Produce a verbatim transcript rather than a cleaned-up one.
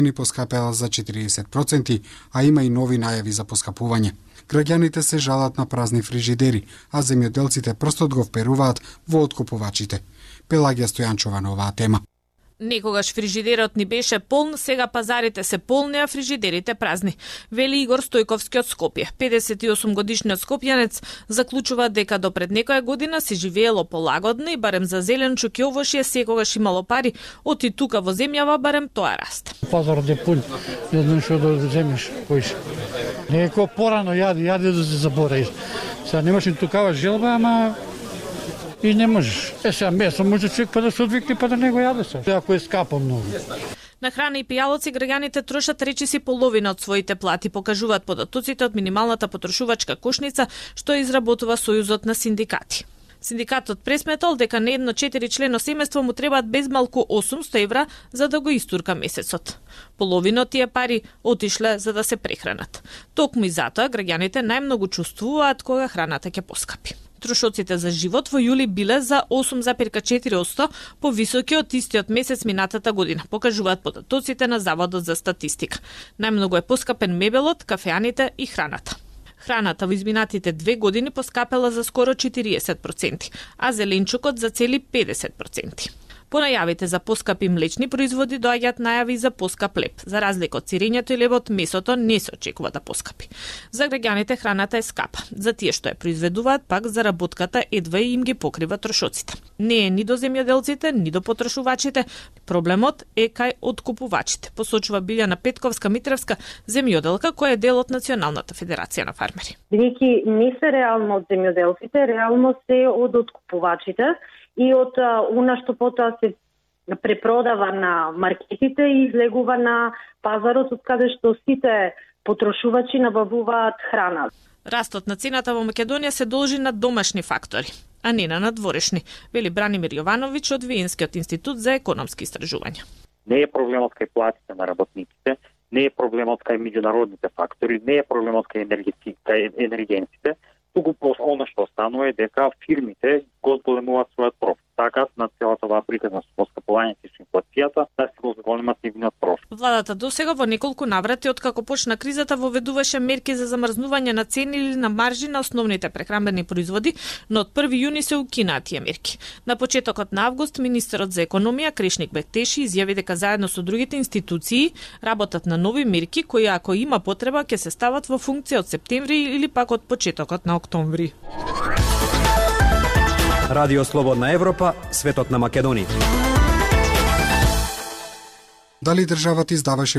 Ни поскапела за четириесет проценти, а има и нови најави за поскапување. Граѓаните се жалат на празни фрижидери, а земјоделците прстот го вперуваат во откупувачите. Пелагија Стојанчова на оваа тема. Некогаш фрижидерот ни беше полн, сега пазарите се полни, а фрижидерите празни. Вели Игор Стојковски од Скопје. педесет и осум годишниот скопјанец заклучува дека до пред некоја година се живеело полагодно и барем за зеленчук и овошје секогаш имало пари, оти тука во земјава барем тоа расте. Пазарот е пун, не знаеш што да земеш, којш. Неко порано јади, јади да се забораи. Сега немаш и тукава желба, ама и не можеш. Е, сега месо може човек па да се одвикне па да не го јаде се. Ако е скапо многу. На храна и пијалоци граѓаните трошат речиси половина од своите плати, покажуваат податоците од минималната потрошувачка кошница што изработува Сојузот на синдикати. Синдикатот пресметал дека на едно четири члено семејство му требаат безмалку осумсто евра за да го истурка месецот. Половина од тие пари отишле за да се прехранат. Токму и затоа граѓаните најмногу чувствуваат кога храната ќе поскапи. Трошоците за живот во јули биле за осум зарез четири одсто повисоки од истиот месец минатата година, покажуваат податоците на Заводот за статистика. Најмногу е поскапен мебелот, кафеаните и храната. Храната во изминатите две години поскапела за скоро четириесет проценти, а зеленчукот за цели педесет проценти. По најавите за поскапи млечни производи доаѓаат најави за поскап леб. За разлика од сирењето и лебот, месото не се очекува да поскапи. За граѓаните храната е скапа. За тие што ја произведуваат, пак заработката едва им ги покрива трошоците. Не е ни до земјоделците, ни до потрошувачите. Проблемот е кај откупувачите, посочува Билјана Петковска-Митревска, земјоделка која е дел од Националната федерација на фармери. Бидејќи не се реално од земјоделците, реално се од откупувачите и од она што потоа се препродава на маркетите и излегува на пазарот од каде што сите потрошувачи набавуваат храна. Растот на цената во Македонија се должи на домашни фактори, а не на надворешни, вели Бранимир Јовановиќ од Виенскиот институт за економски истражувања. Не е проблемот кај платите на работниците, не е проблемот кај меѓународните фактори, не е проблемот кај енергетиците, туку она што останува е дека фирмите го зголемуваат својот профит. Така на целата оваа приказна со поскапувањето и со инфлацијата да се го зголемат нивниот профит. Владата досега во неколку наврати откако почна кризата воведуваше мерки за замрзнување на цени или на маржи на основните прехранбени производи, но од први јуни се укинаа тие мерки. На почетокот на август министерот за економија Крешник Бектеши изјави дека заедно со другите институции работат на нови мерки кои ако има потреба ќе се стават во функција од септември или пак од почетокот на октомври. Радио Слободна Европа, светот на Македонија. Дали државата издаваше